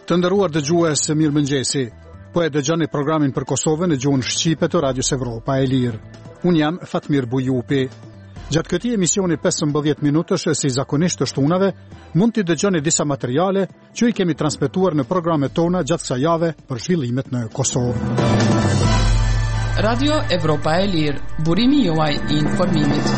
Të nderuar dëgjues, mirëmëngjesi. Po e dëgjoni programin për Kosovën në gjuhën shqipe të Radios Evropa e Lirë. Unë jam Fatmir Bujupi. Gjatë këtij emisioni 15 minutësh si zakonisht të shtunave, mund t'i dëgjoni disa materiale që i kemi transmetuar në programet tona gjatë kësaj jave për zhvillimet në Kosovë. Radio Evropa e Lirë, burimi juaj i informimit.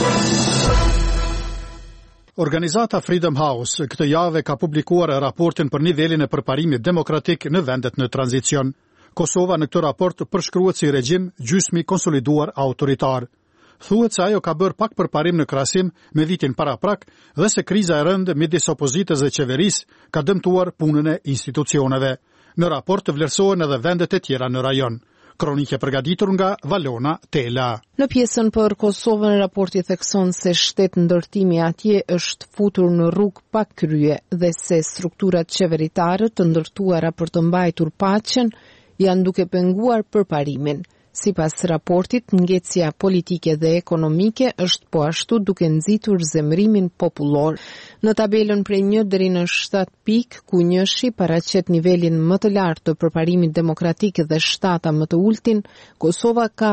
Organizata Freedom House këtë javë ka publikuar raportin për nivelin e përparimit demokratik në vendet në tranzicion. Kosova në këtë raport përshkruhet si regjim gjysmi konsoliduar autoritar. Thuhet se ajo ka bërë pak përparim në krahasim me vitin paraprak dhe se kriza e rëndë midis opozitës dhe qeverisë ka dëmtuar punën e institucioneve. Në raport vlerësohen edhe vendet e tjera në rajon. Kronike përgatitur nga Valona Tela. Në pjesën për Kosovën, raporti thekson se shtet ndërtimi atje është futur në rrugë pa krye dhe se strukturat qeveritare të ndërtuara për të mbajtur paqen janë duke penguar përparimin. Sipas raportit, ngecja politike dhe ekonomike është po ashtu duke nxitur zemrimin popullor. Në tabelën prej 1 deri në 7 pikë, ku 1-shi paraqet nivelin më të lartë të përparimit demokratik dhe 7 më të ultin, Kosova ka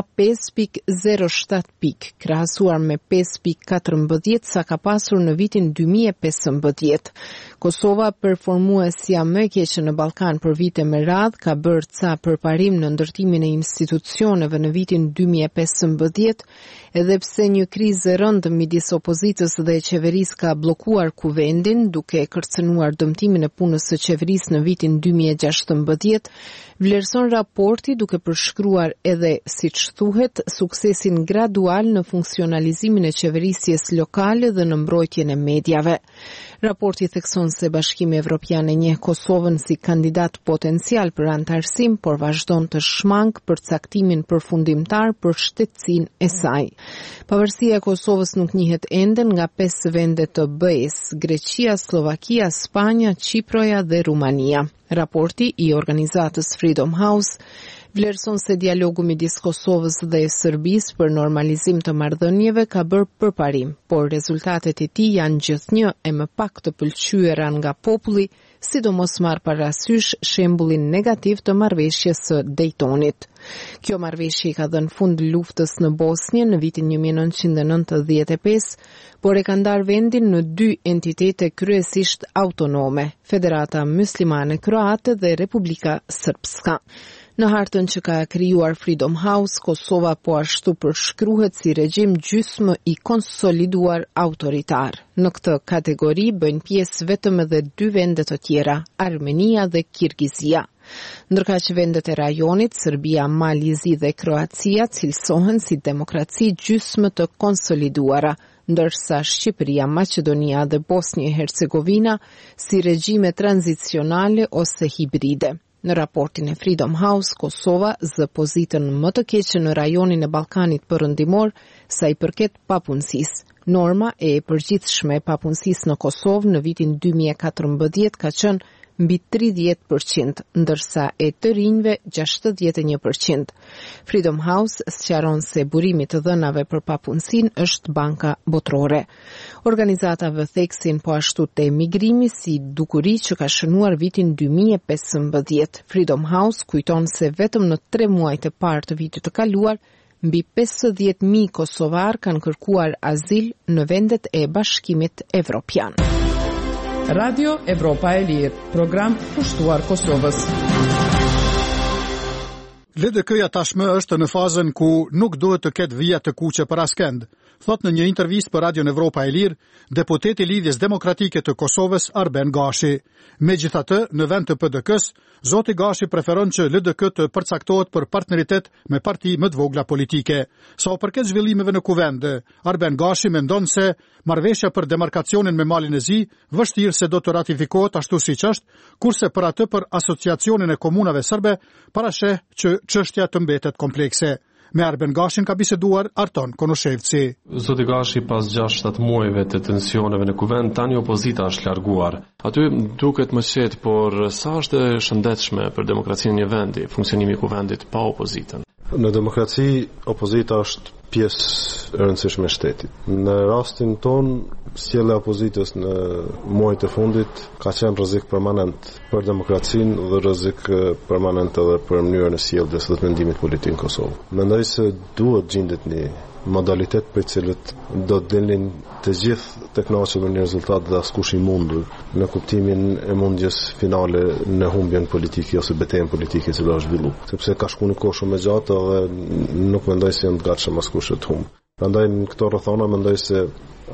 5.07 pikë, krahasuar me 5.14 sa ka pasur në vitin 2015. Kosova, performuesja më e keqe në Ballkan për vite me radhë, ka bërë ca përparim në ndërtimin e institucioneve në vitin 2015, edhe pse një krizë e rëndë midis opozitës dhe qeverisë ka bllokuar kuvendin, duke kërcënuar dëmtimin e punës së qeverisë në vitin 2016, vlerëson raporti duke përshkruar edhe, siç thuhet, suksesin gradual në funksionalizimin e qeverisjes lokale dhe në mbrojtjen e medjave. Raporti thekson se Bashkimi Evropian e njeh Kosovën si kandidat potencial për antarësim, por vazhdon të shmang për caktimin përfundimtar për shtetësinë e saj. Pavarësia e Kosovës nuk njihet ende nga 5 vende të BE-s: Greqia, Slovakia, Spanja, Çiproja dhe Rumania. Raporti i organizatës Freedom House vlerëson se dialogu midis Kosovës dhe Serbisë për normalizim të marrëdhënieve ka bërë përparim, por rezultatet e tij janë gjithnjë e më pak të pëlqyera nga populli, sidomos marrë parasysh shembullin negativ të marrëveshjes së Daytonit. Kjo marrëveshje ka dhënë fund luftës në Bosnjë në vitin 1995, por e ka ndarë vendin në 2 entitete kryesisht autonome: Federata Muslimane Kroate dhe Republika Srpska. Në hartën që ka krijuar Freedom House, Kosova po ashtu përshkruhet si regjim gjysmë i konsoliduar autoritar. Në këtë kategori bëjnë pjesë vetëm edhe 2 vende të tjera, Armenia dhe Kirgizia. Ndërkaq që vendet e rajonit, Serbia, Malizi dhe Kroacia, cilësohen si demokraci gjysmë të konsoliduara, ndërsa Shqipëria, Maqedonia dhe Bosnjë e Hercegovina si regjime tranzicionale ose hibride. Në raportin e Freedom House, Kosova zë pozitën më të keqe në rajonin e Ballkanit Perëndimor sa i përket papunësisë. Norma e përgjithshme e papunësisë në Kosovë në vitin 2014 ka qenë mbi 30%, ndërsa e të rinjve 61%. Freedom House sqaron se burimi të dhënave për papunësinë është Banka Botërore. Organizata vë theksin po ashtu te emigrimi si dukuri që ka shënuar vitin 2015. Freedom House kujton se vetëm në 3 muajt e parë të vitit të kaluar, mbi 50.000 kosovar kanë kërkuar azil në vendet e Bashkimit Evropian. Radio Evropa e Lirë, program kushtuar Kosovës. LDK-ja tashmë është në fazën ku nuk duhet të ketë vija të kuqe për askënd, thot në një intervistë për Radio Evropa e Lirë, deputeti i Lidhjes Demokratike të Kosovës Arben Gashi. Megjithatë, në vend të PDK-s, zoti Gashi preferon që LDK të përcaktohet për partneritet me parti më të vogla politike. Sa u përket zhvillimeve në kuvend, Arben Gashi mendon se marrëveshja për demarkacionin me Malin e Zi vështirë se do të ratifikohet ashtu siç është, kurse për atë për asociacionin e komunave serbe parasheh që çështja të mbetet komplekse. Me Arben Gashin ka biseduar Arton Konoshevci. Zoti Gashi pas 6-7 muajve të tensioneve në kuvend, tani opozita është larguar. Aty duket më qetë, por sa është e shëndetshme për demokracinë një vendi, funksionimi i kuvendit pa opozitën? Në demokraci, opozita është pjesë e rëndësishme e shtetit. Në rastin ton, sjellja e opozitës në muajt e fundit ka qenë rrezik permanent për demokracinë dhe rrezik permanent edhe për mënyrën e sjelljes dhe të mendimit politik në Kosovë. Mendoj se duhet gjendet një modalitet për cilët do të dilnin të gjithë të kënaqur me një rezultat dhe askush i mundur në kuptimin e mundjes finale në humbjen politike ose betejën politike që do të zhvillu. Sepse ka shkuar një kohë shumë e gjatë dhe nuk mendoj se janë të gatshëm askush të humbë. Prandaj në këto rrethona mendoj se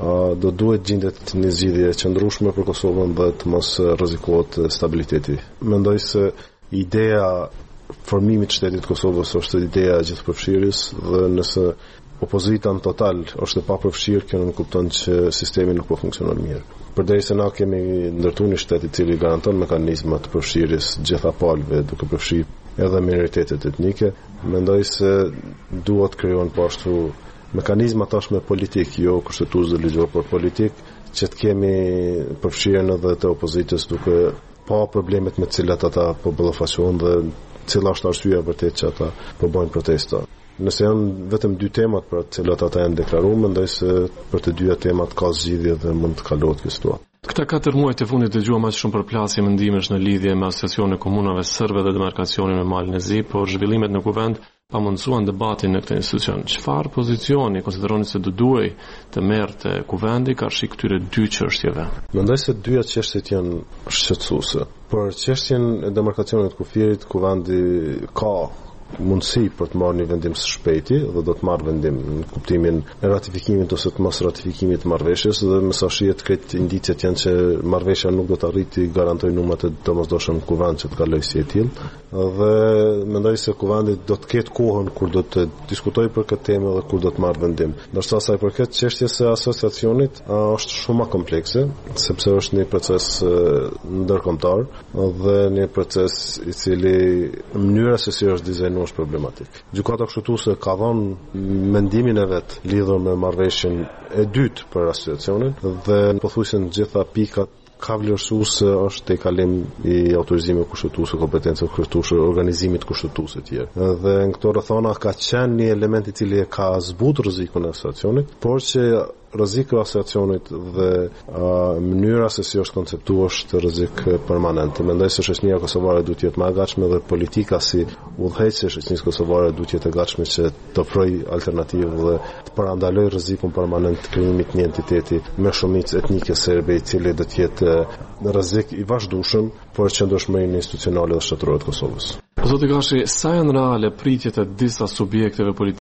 do duhet gjendet një zgjidhje e qëndrueshme për Kosovën dhe të mos rrezikohet stabiliteti. Mendoj se ideja formimit të shtetit të Kosovës është ideja e gjithëpërfshirjes dhe nëse opozita në total është e papërfshirë, kjo nuk kupton që sistemi nuk po funksionon mirë. Përderisa na kemi ndërtuar një shtet i cili garanton mekanizma të përfshirjes gjitha palëve, duke përfshirë edhe minoritetet etnike, mendoj se duhet krijohen po ashtu mekanizma tashme politik, jo kushtetues dhe ligjor, por politik, që të kemi përfshirjen edhe të opozitës duke pa problemet me të cilat ata po ballafaqohen dhe cila është arsyeja vërtet që ata po bëjnë protesta. Nëse janë vetëm dy temat për të cilat ata janë deklaruar, mendoj se për të dyja temat ka zgjidhje dhe mund të kalohet kjo situatë. Këta 4 muaj të fundit dëgjuam aq shumë përplasje mendimesh në lidhje me asociacionin e komunave serbe dhe demarkacionin me Malin e Zi, por zhvillimet në kuvend pamundsuan debatin në këtë institucion. Çfarë pozicioni konsideroni se do duhej të merrte kuvendi karshi këtyre dy çështjeve? Mendoj se dyja çështjet janë shqetësuese. Për çështjen e demarkacionit të kufirit, kuvendi ka mundësi për të marrë një vendim së shpejti dhe do të marrë vendim në kuptimin e ratifikimit ose të mos ratifikimit të marrëveshjes dhe me sa shihet këtë indicet janë që marrëveshja nuk do të arriti garantoj numrat e domosdoshëm kuvend që të kalojë si e tillë dhe mendoj se kuvendi do të ketë kohën kur do të diskutojë për këtë temë dhe kur do të marrë vendim. Ndërsa sa i përket çështjes së asociacionit është shumë më komplekse sepse është një proces ndërkombëtar dhe një proces i cili mënyra se si është dizajnuar është problematik. Gjykata kushtetuese ka dhënë mendimin e vet lidhur me marrëveshjen e dytë për asociacionin dhe pothuajse në gjitha pikat ka vlerësuese është te kalim i autorizimit kushtetues, kompetencë kushtetuese, organizimit kushtetues e tjerë. Dhe në këto rrethona ka qenë një element i cili ka zbutur rrezikun e asociacionit, por që rreziku i asociacionit dhe mënyra se si është konceptuar është rrezik permanent. Mendoj se shoqëria kosovare duhet të jetë më e gatshme dhe politika si udhëheqëse e shoqërisë kosovare duhet të jetë e gatshme që të ofrojë alternativë dhe të parandalojë rrezikun permanent të krijimit të një entiteti me shumicë etnike serbe i cili do të jetë rrezik i vazhdueshëm për qëndrueshmërinë institucionale dhe shtetërore të Kosovës. Zoti Gashi, sa janë reale pritjet e disa subjekteve politike